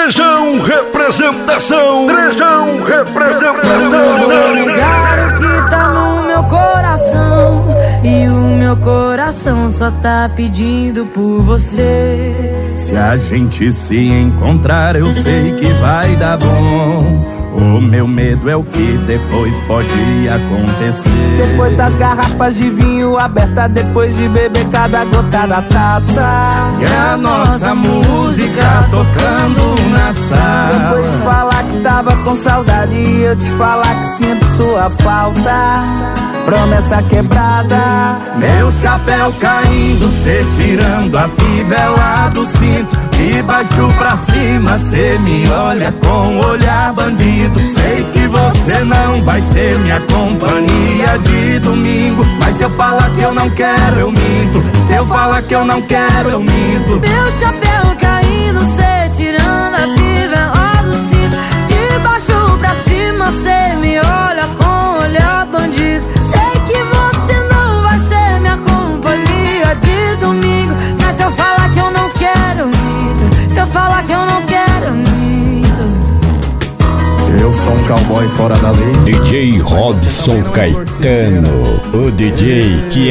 Trejão Representação. Trejão Representação. Não vou negar o que tá no meu coração, e o meu coração só tá pedindo por você. Se a gente se encontrar, eu sei que vai dar bom. O meu medo é o que depois pode acontecer. Depois das garrafas de vinho aberta, depois de beber cada gota da taça, e a nossa música tocando na sala. depois de falar que tava com saudade e eu te falar que sinto sua falta. Promessa quebrada, meu chapéu caindo, cê tirando a fivela do cinto. De baixo pra cima, cê me olha com olhar bandido. Sei que você não vai ser minha companhia de domingo, mas se eu falar que eu não quero, eu minto. Se eu falar que eu não quero, eu minto. Meu chapéu caindo, cê tirando a fivela do cinto. De baixo pra cima, cê me olha com olhar bandido. Sei que você não vai ser minha companhia de domingo, mas se eu falar que eu não quero, eu minto. Se eu falar que eu não quero, eu minto. Eu sou um cowboy fora da lei. DJ Robson Caetano, o DJ que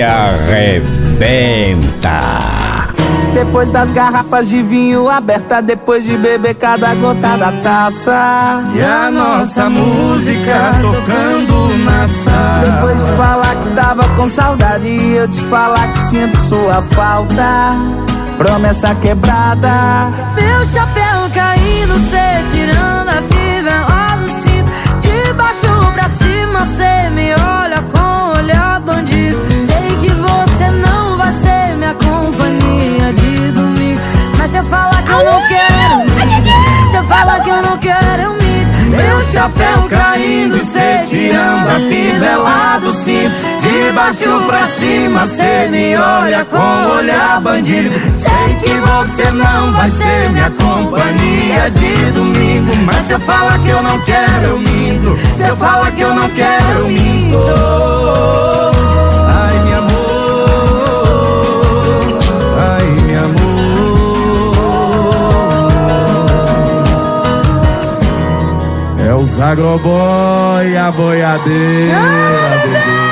arrebenta. depois das garrafas de vinho aberta, depois de beber cada gota da taça, e a nossa música tocando na sala. depois de falar que tava com saudade e eu te falar que sinto sua falta. Promessa quebrada, meu chapéu caindo, cê tirando a fivela do cinto. De baixo pra cima, cê me olha com olhar bandido. Sei que você não vai ser minha companhia de domingo, mas se eu falar que eu não quero, eu minto. Se eu falar que eu não quero, eu minto. Meu chapéu caindo, cê tirando a fivela do cinto. De baixo pra cima, cê me olha com olhar bandido. Sei que você não vai ser minha companhia de domingo, mas se eu falar que eu não quero, eu minto. Se eu falar que eu não quero, eu minto. Ai, meu amor, ai, meu amor. É os agroboy, a boiadeira, bebê.